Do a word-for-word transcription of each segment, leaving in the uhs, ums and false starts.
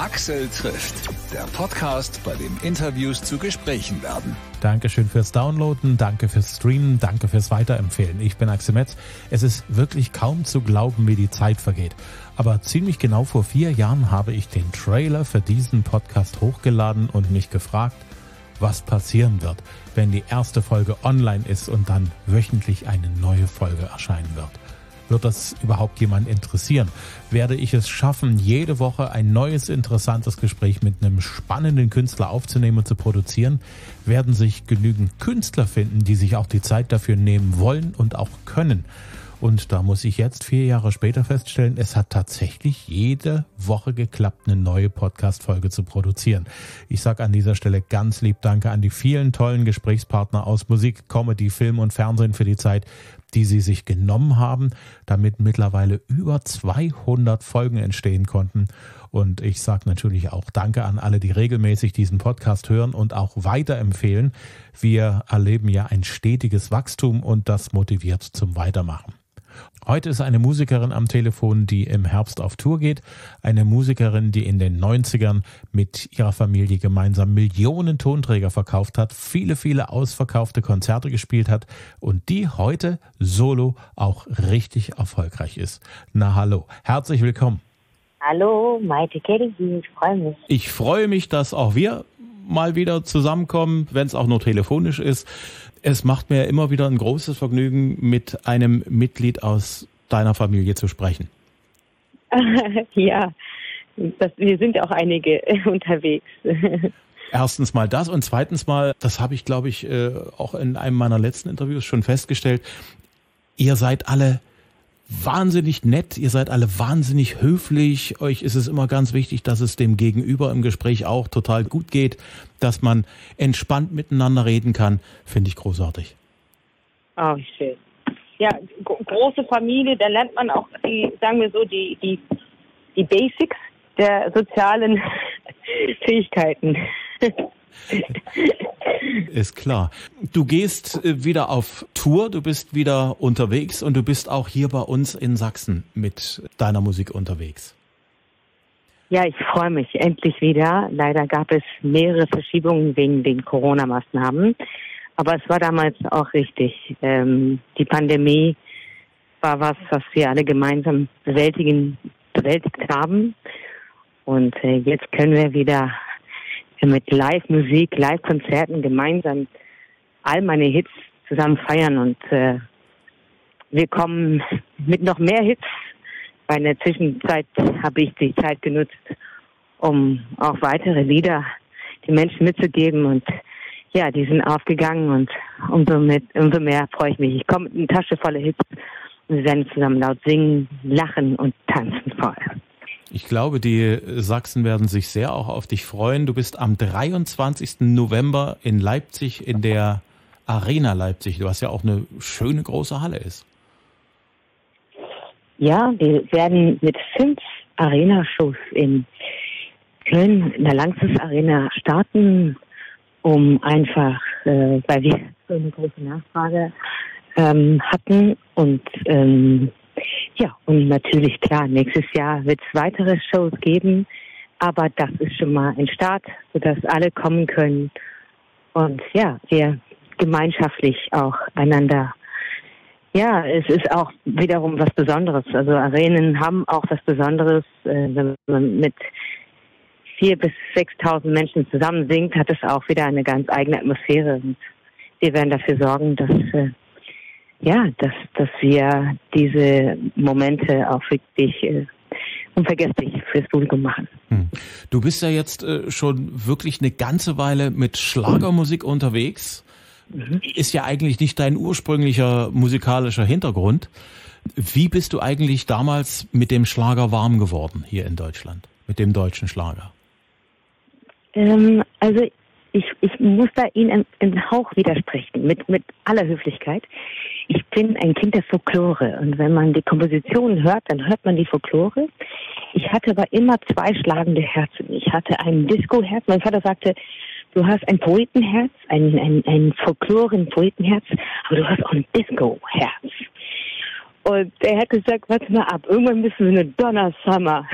Axel trifft, der Podcast, bei dem Interviews zu Gesprächen werden. Dankeschön fürs Downloaden, danke fürs Streamen, danke fürs Weiterempfehlen. Ich bin Axel Metz. Es ist wirklich kaum zu glauben, wie die Zeit vergeht. Aber ziemlich genau vor vier Jahren habe ich den Trailer für diesen Podcast hochgeladen und mich gefragt, was passieren wird, wenn die erste Folge online ist und dann wöchentlich eine neue Folge erscheinen wird. Wird das überhaupt jemand interessieren? Werde ich es schaffen, jede Woche ein neues, interessantes Gespräch mit einem spannenden Künstler aufzunehmen und zu produzieren? Werden sich genügend Künstler finden, die sich auch die Zeit dafür nehmen wollen und auch können? Und da muss ich jetzt vier Jahre später feststellen, es hat tatsächlich jede Woche geklappt, eine neue Podcast-Folge zu produzieren. Ich sage an dieser Stelle ganz lieb Danke an die vielen tollen Gesprächspartner aus Musik, Comedy, Film und Fernsehen für die Zeit, die sie sich genommen haben, damit mittlerweile über zweihundert Folgen entstehen konnten. Und ich sage natürlich auch Danke an alle, die regelmäßig diesen Podcast hören und auch weiterempfehlen. Wir erleben ja ein stetiges Wachstum und das motiviert zum Weitermachen. Heute ist eine Musikerin am Telefon, die im Herbst auf Tour geht. Eine Musikerin, die in den neunzigern mit ihrer Familie gemeinsam Millionen Tonträger verkauft hat, viele, viele ausverkaufte Konzerte gespielt hat und die heute solo auch richtig erfolgreich ist. Na hallo, herzlich willkommen. Hallo, Maite Kelly, ich freue mich. Ich freue mich, dass auch wir mal wieder zusammenkommen, wenn es auch nur telefonisch ist. Es macht mir immer wieder ein großes Vergnügen, mit einem Mitglied aus deiner Familie zu sprechen. Ja, das, wir sind auch einige unterwegs. Erstens mal das und zweitens mal, das habe ich, glaube ich, auch in einem meiner letzten Interviews schon festgestellt, ihr seid alle wahnsinnig nett, ihr seid alle wahnsinnig höflich, euch ist es immer ganz wichtig, dass es dem Gegenüber im Gespräch auch total gut geht, dass man entspannt miteinander reden kann, finde ich großartig. Oh, schön. Ja, gro- große Familie, da lernt man auch die, sagen wir so, die, die, die Basics der sozialen Fähigkeiten. Ist klar. Du gehst wieder auf Tour, du bist wieder unterwegs und du bist auch hier bei uns in Sachsen mit deiner Musik unterwegs. Ja, ich freue mich endlich wieder. Leider gab es mehrere Verschiebungen wegen den Corona-Maßnahmen. Aber es war damals auch richtig. Ähm, die Pandemie war was, was wir alle gemeinsam bewältigen, bewältigt haben. Und äh, jetzt können wir wieder mit Live-Musik, Live-Konzerten gemeinsam all meine Hits zusammen feiern und äh, wir kommen mit noch mehr Hits, weil in der Zwischenzeit habe ich die Zeit genutzt, um auch weitere Lieder den Menschen mitzugeben und ja, die sind aufgegangen und umso, mit, umso mehr freue ich mich. Ich komme mit einer Tasche voller Hits und wir werden zusammen laut singen, lachen und tanzen vorher. Ich glaube, die Sachsen werden sich sehr auch auf dich freuen. Du bist am dreiundzwanzigsten November in Leipzig in der Arena Leipzig, was ja auch eine schöne große Halle ist. Ja, wir werden mit fünf Arena-Shows in Köln in der Lanxess Arena starten, um einfach, äh, weil wir so eine große Nachfrage ähm, hatten und ähm, ja, und natürlich, klar, nächstes Jahr wird es weitere Shows geben, aber das ist schon mal ein Start, sodass alle kommen können und ja, wir gemeinschaftlich auch einander, ja, es ist auch wiederum was Besonderes. Also Arenen haben auch was Besonderes, äh, wenn man mit vier bis sechstausend Menschen zusammen singt, hat es auch wieder eine ganz eigene Atmosphäre und wir werden dafür sorgen, dass äh, Ja, dass, dass wir diese Momente auch wirklich äh, unvergesslich fürs Publikum machen. Hm. Du bist ja jetzt äh, schon wirklich eine ganze Weile mit Schlagermusik unterwegs. Mhm. Ist ja eigentlich nicht dein ursprünglicher musikalischer Hintergrund. Wie bist du eigentlich damals mit dem Schlager warm geworden hier in Deutschland, mit dem deutschen Schlager? Ähm, also ich, ich muss da Ihnen einen Hauch widersprechen, mit, mit aller Höflichkeit. Ich bin ein Kind der Folklore und wenn man die Kompositionen hört, dann hört man die Folklore. Ich hatte aber immer zwei schlagende Herzen. Ich hatte ein Disco-Herz. Mein Vater sagte, du hast ein Poetenherz, ein, ein, ein Folkloren-Poetenherz, aber du hast auch ein Disco-Herz. Und er hat gesagt, warte mal ab, irgendwann bist du eine Donna Summer.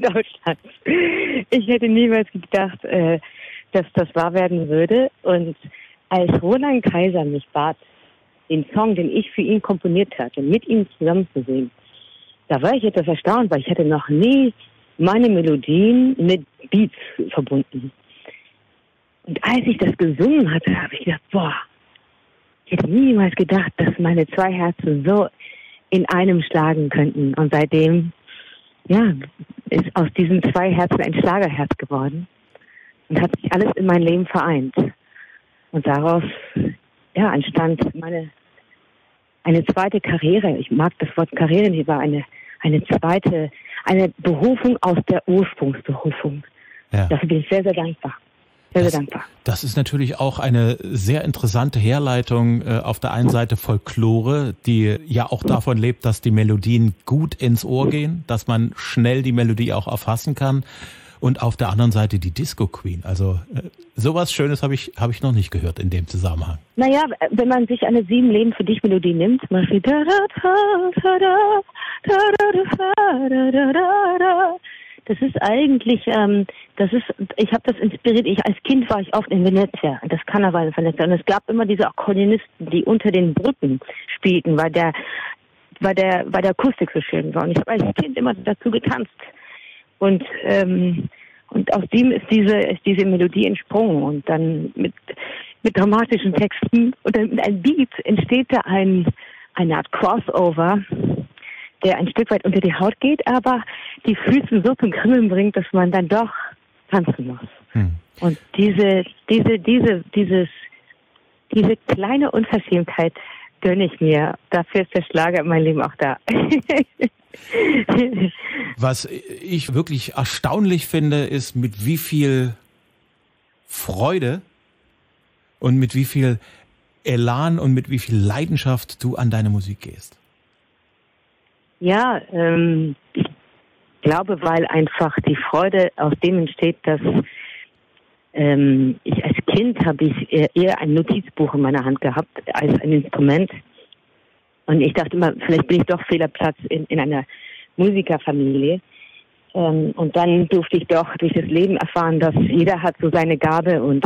Deutschlands. Ich hätte niemals gedacht, äh, dass das wahr werden würde. Und als Roland Kaiser mich bat, den Song, den ich für ihn komponiert hatte, mit ihm zusammen zu singen, da war ich etwas erstaunt, weil ich hatte noch nie meine Melodien mit Beats verbunden. Und als ich das gesungen hatte, habe ich gedacht, boah, ich hätte niemals gedacht, dass meine zwei Herzen so in einem schlagen könnten. Und seitdem, ja, ist aus diesen zwei Herzen ein Schlagerherz geworden und hat sich alles in mein Leben vereint. Und daraus, ja, entstand meine, eine zweite Karriere. Ich mag das Wort Karriere nicht, aber eine, eine zweite, eine Berufung aus der Ursprungsberufung. Ja. Dafür bin ich sehr, sehr dankbar. Sehr, das, sehr dankbar. Das ist natürlich auch eine sehr interessante Herleitung. Äh, auf der einen Seite Folklore, die ja auch davon lebt, dass die Melodien gut ins Ohr gehen, dass man schnell die Melodie auch erfassen kann. Und auf der anderen Seite die Disco Queen. Also äh, sowas Schönes habe ich habe ich noch nicht gehört in dem Zusammenhang. Naja, wenn man sich eine Sieben Leben für dich Melodie nimmt, man spielt da da da da da da da da da. Das ist eigentlich, ähm, das ist, ich habe das inspiriert. Ich als Kind war ich oft in Venezia, das Karneval von Venezia, und es gab immer diese Akkordeonisten, die unter den Brücken spielten, weil der, weil der, weil der Akustik so schön war. Und ich habe als Kind immer dazu getanzt. Und ähm, und aus dem ist diese ist diese Melodie entsprungen, und dann mit mit dramatischen Texten und dann mit einem Beat entsteht da ein eine Art Crossover, der ein Stück weit unter die Haut geht, aber die Füße so zum Kribbeln bringt, dass man dann doch tanzen muss. Hm. Und diese, diese, diese, dieses, diese kleine Unverschämtheit gönne ich mir. Dafür ist der Schlager in meinem Leben auch da. Was ich wirklich erstaunlich finde, ist, mit wie viel Freude und mit wie viel Elan und mit wie viel Leidenschaft du an deine Musik gehst. Ja, ähm, ich glaube, weil einfach die Freude aus dem entsteht, dass ähm, ich als Kind habe ich eher ein Notizbuch in meiner Hand gehabt als ein Instrument. Und ich dachte immer, vielleicht bin ich doch fehl am Platz in, in einer Musikerfamilie. Ähm, und dann durfte ich doch durch das Leben erfahren, dass jeder hat so seine Gabe, und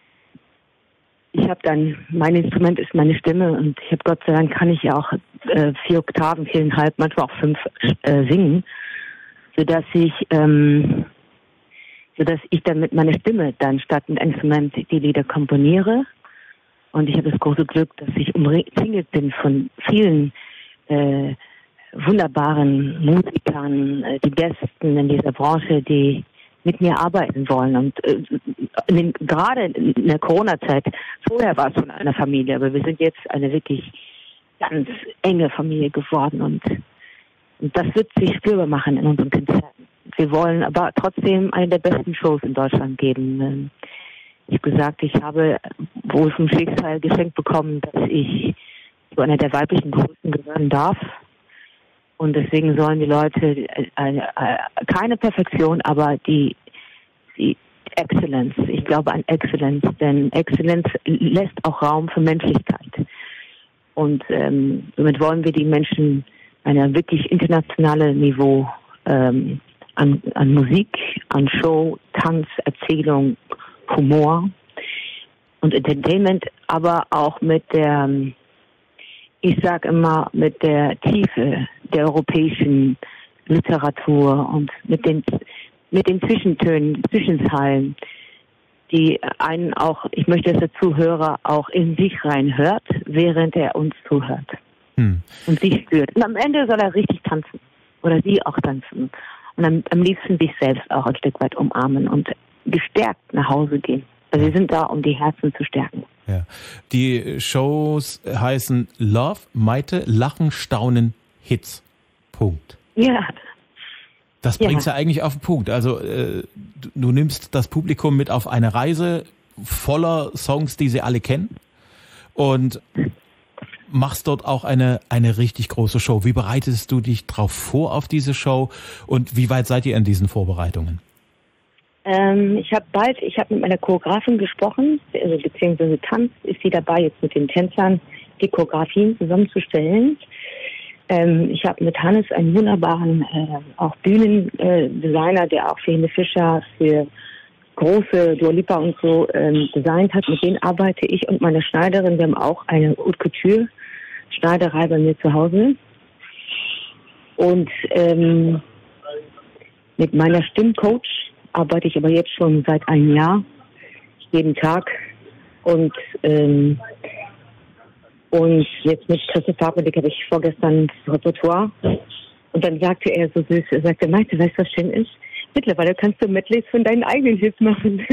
ich habe dann, mein Instrument ist meine Stimme, und ich habe Gott sei Dank, kann ich ja auch äh, vier Oktaven, viereinhalb, manchmal auch fünf äh, singen, sodass ich, ähm, sodass ich dann mit meiner Stimme dann statt mit einem Instrument die Lieder komponiere. Und ich habe das große Glück, dass ich umzingelt bin von vielen äh, wunderbaren Musikern, äh, die Besten in dieser Branche, die mit mir arbeiten wollen. Und äh, in den, gerade in der Corona-Zeit, vorher war es schon eine Familie, aber wir sind jetzt eine wirklich ganz enge Familie geworden, und, und das wird sich spürbar machen in unseren Konzerten. Wir wollen aber trotzdem eine der besten Shows in Deutschland geben. Ich habe gesagt, ich habe wohl vom Schicksal geschenkt bekommen, dass ich zu einer der weiblichen Größen gehören darf. Und deswegen sollen die Leute äh, äh, keine Perfektion, aber die, die Exzellenz. Ich glaube an Exzellenz, denn Exzellenz lässt auch Raum für Menschlichkeit. Und ähm, somit wollen wir die Menschen ein wirklich internationales Niveau ähm, an, an Musik, an Show, Tanz, Erzählung, Humor und Entertainment, aber auch mit der, ich sag immer, mit der Tiefe der europäischen Literatur und mit den mit den Zwischentönen, Zwischenzeilen, die einen auch, ich möchte, dass der Zuhörer auch in sich reinhört, während er uns zuhört hm. und sich spürt. Und am Ende soll er richtig tanzen oder sie auch tanzen und am, am liebsten sich selbst auch ein Stück weit umarmen und gestärkt nach Hause gehen. Also wir sind da, um die Herzen zu stärken. Ja. Die Shows heißen Love, Maite, Lachen, Staunen, Hits. Punkt. Ja. Das bringt's ja. ja eigentlich auf den Punkt. Also äh, du, du nimmst das Publikum mit auf eine Reise voller Songs, die sie alle kennen, und machst dort auch eine eine richtig große Show. Wie bereitest du dich drauf vor auf diese Show, und wie weit seid ihr in diesen Vorbereitungen? Ähm, ich habe bald, ich habe mit meiner Choreografin gesprochen, also beziehungsweise Tanz ist sie dabei, jetzt mit den Tänzern die Choreografien zusammenzustellen. Ähm, ich habe mit Hannes einen wunderbaren äh, auch Bühnendesigner, äh, der auch für Helene Fischer, für große Dua Lipa und so ähm, designt hat. Mit denen arbeite ich und meine Schneiderin. Wir haben auch eine Haute Couture Schneiderei bei mir zu Hause. Und ähm, mit meiner Stimmcoach arbeite ich aber jetzt schon seit einem Jahr, jeden Tag. Und ähm, und jetzt mit Christoph Papelik habe ich vorgestern das Repertoire. Und dann sagte er so süß, er sagte, Maite, weißt du, was schön ist? Mittlerweile kannst du Medleys von deinen eigenen Hits machen.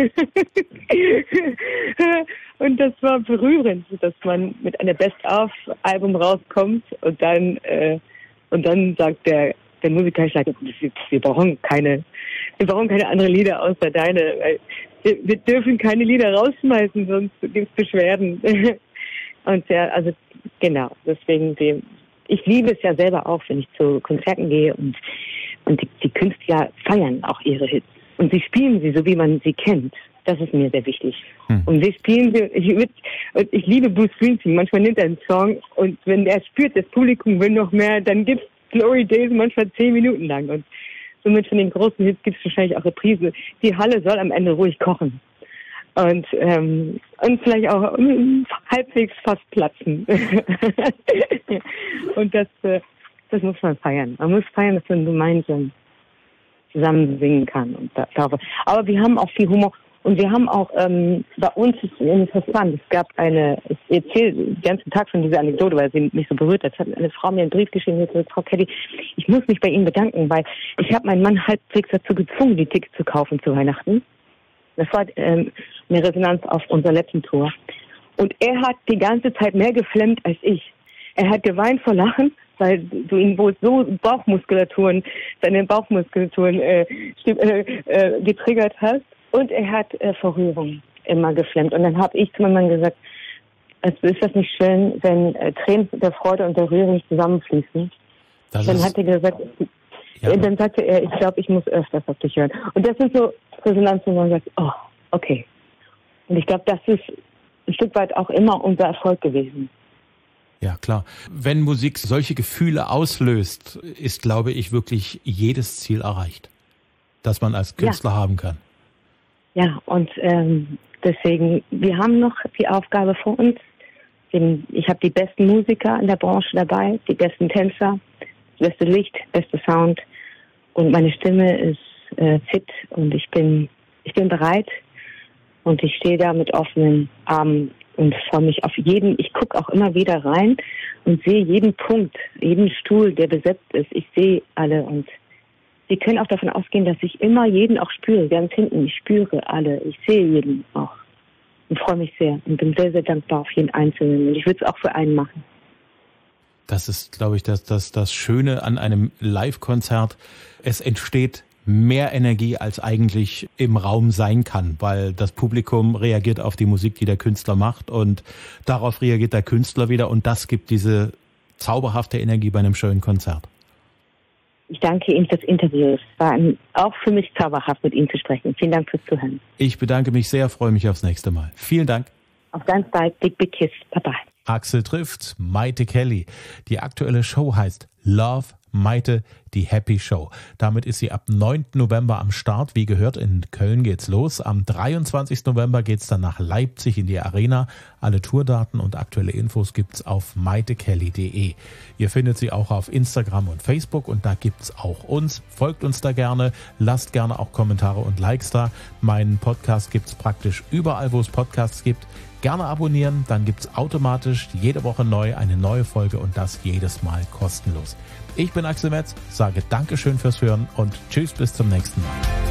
Und das war berührend, dass man mit einem Best-of-Album rauskommt und dann äh, und dann sagt der der Musiker, ich sage, wir, wir brauchen keine, wir brauchen keine anderen Lieder außer deine. Wir, wir dürfen keine Lieder rausschmeißen, sonst gibt's Beschwerden. Und ja, also genau, deswegen dem, ich liebe es ja selber auch, wenn ich zu Konzerten gehe und und die, die Künstler feiern auch ihre Hits und sie spielen sie so, wie man sie kennt. Das ist mir sehr wichtig. Hm. Und wir spielen sie. Ich, würd, ich liebe Bruce Springsteen. Manchmal nimmt er einen Song und wenn er spürt, das Publikum will noch mehr, dann gibt's Glory Days manchmal zehn Minuten lang und somit von den großen Hits gibt es wahrscheinlich auch Reprise. Die Halle soll am Ende ruhig kochen. Und, ähm, und vielleicht auch um, halbwegs fast platzen. Und das, äh, das muss man feiern. Man muss feiern, dass man gemeinsam zusammen singen kann. Und da, darauf. Aber wir haben auch viel Humor. Und wir haben auch, ähm, bei uns ist interessant, es gab eine, ich erzähle den ganzen Tag schon diese Anekdote, weil sie mich so berührt hat. Es hat eine Frau mir einen Brief geschrieben, die sagt, Frau Kelly, ich muss mich bei Ihnen bedanken, weil ich habe meinen Mann halbwegs dazu gezwungen, die Tickets zu kaufen zu Weihnachten. Das war ähm, eine Resonanz auf unserer letzten Tour. Und er hat die ganze Zeit mehr geflemmt als ich. Er hat geweint vor Lachen, weil du ihn wohl so Bauchmuskulaturen, seine Bauchmuskulaturen äh, äh, äh, getriggert hast. Und er hat äh, vor Rührung immer geflemmt. Und dann habe ich zu meinem Mann gesagt, also ist das nicht schön, wenn äh, Tränen der Freude und der Rührung zusammenfließen? Das dann hat er gesagt, ja. Dann sagte er, ich glaube, ich muss öfters auf dich hören. Und das sind so Resonanzen, wo man sagt, oh, okay. Und ich glaube, das ist ein Stück weit auch immer unser Erfolg gewesen. Ja, klar. Wenn Musik solche Gefühle auslöst, ist, glaube ich, wirklich jedes Ziel erreicht, das man als Künstler ja. haben kann. Ja, und ähm, deswegen, wir haben noch die Aufgabe vor uns. Ich habe die besten Musiker in der Branche dabei, die besten Tänzer, das beste Licht, beste Sound. Und meine Stimme ist äh, fit und ich bin, ich bin bereit. Und ich stehe da mit offenen Armen und freue mich auf jeden. Ich gucke auch immer wieder rein und sehe jeden Punkt, jeden Stuhl, der besetzt ist. Ich sehe alle und Sie können auch davon ausgehen, dass ich immer jeden auch spüre. Ganz hinten, ich spüre alle. Ich sehe jeden auch. Und freue mich sehr und bin sehr, sehr dankbar auf jeden Einzelnen. Und ich würde es auch für einen machen. Das ist, glaube ich, das, das, das Schöne an einem Live-Konzert. Es entsteht mehr Energie, als eigentlich im Raum sein kann, weil das Publikum reagiert auf die Musik, die der Künstler macht und darauf reagiert der Künstler wieder und das gibt diese zauberhafte Energie bei einem schönen Konzert. Ich danke Ihnen fürs Interview. Es war auch für mich zauberhaft, mit Ihnen zu sprechen. Vielen Dank fürs Zuhören. Ich bedanke mich sehr, freue mich aufs nächste Mal. Vielen Dank. Auf ganz bald. Big, big kiss. Bye-bye. Axel trifft Maite Kelly. Die aktuelle Show heißt Love Maite, die Happy Show. Damit ist sie ab neunten November am Start. Wie gehört, in Köln geht's los. Am dreiundzwanzigsten November geht's dann nach Leipzig in die Arena. Alle Tourdaten und aktuelle Infos gibt's auf maite kelly punkt de. Ihr findet sie auch auf Instagram und Facebook und da gibt's auch uns. Folgt uns da gerne, lasst gerne auch Kommentare und Likes da. Meinen Podcast gibt's praktisch überall, wo es Podcasts gibt. Gerne abonnieren, dann gibt's automatisch jede Woche neu eine neue Folge und das jedes Mal kostenlos. Ich bin Axel Metz, sage Dankeschön fürs Hören und tschüss bis zum nächsten Mal.